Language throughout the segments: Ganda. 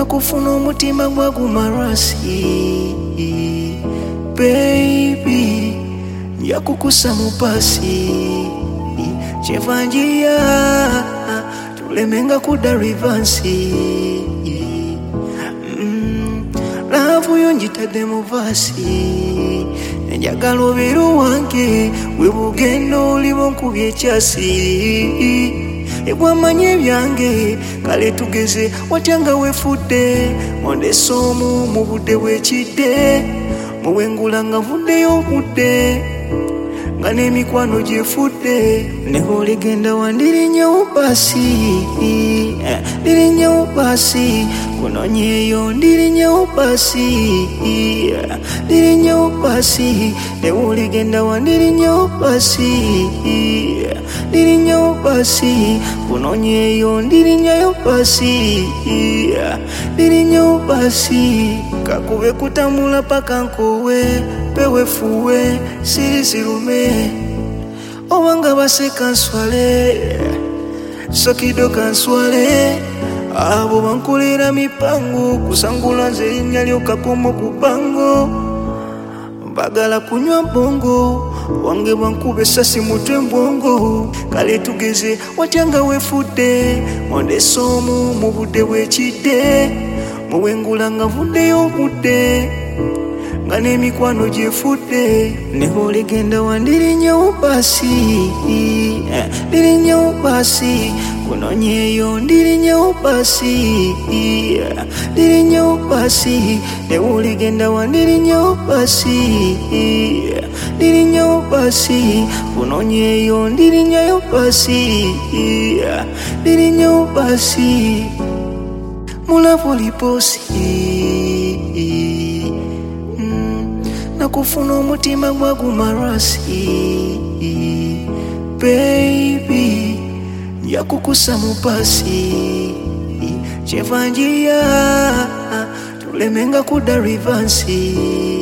nakufuna omutima gwagumarasi baby yakukusa mupasi chevanjia tulemenga kuda rivansi lavu yonjitadde muvasi njagala obeera wange webugendo oliwo nkubye ekyasi ebwamanya ebyange kale tugeze watyanga wefudde ondesa omu mu budde bwekidde muwengula nga nvuddeyo obudde nga n'emikwano gyefudde neho ligenda wandirinyewo basi ndirinyewo basi kunonyeyo ndirinyewo basi ndirinyewo basi neho ligenda wandirinyewo basi ndirinyewo basi kunonyeyo ndirinyeyo basi ndirinyewo basi kakube kutambula paka nkowe pewefuwe sirizirume obanga baseka nswale sokido kanswale abo bankolera mipango kusangula nze erinnya lyokakomo ku bango mbagala kunywa bongo wange bwankuba essasi mutwe mbwongo kale tugeze watyanga wefudde ondesa omu mu budde bwekidde muwengula nga nvuddeyo obudde nga n'emikwano gyefudde neho ligenda wandirinyewo basi ndirinyewo basi kunonyeyo ndirinyewo basi ndirinyewo basi neho ligenda wandirinyewo basi ndirinyewo basi kunonyeyo ndirinyeyo basi ndirinyewo basi mulavu liposi nakufuna omutima gwagumarasi baby yakukusa mupasi chevanjia tulemenga kuda rivansi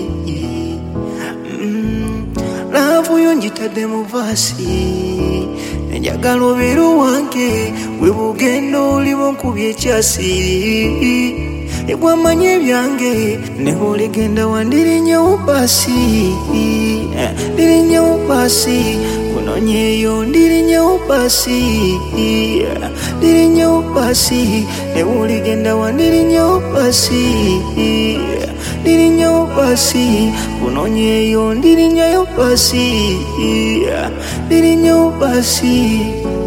lavu yonjitadde muvasi njagala obeera wange webugendo oliwo nkubye ekyasi ebwamanya ebyange neho ligenda wandirinyewo basi ndirinyewo basi kunonyeyo ndirinyewo basi ndirinyewo basi neho ligenda wandirinyewo basi ndirinyewo basi kunonyeyo ndirinyeyo basi ndirinyewo basi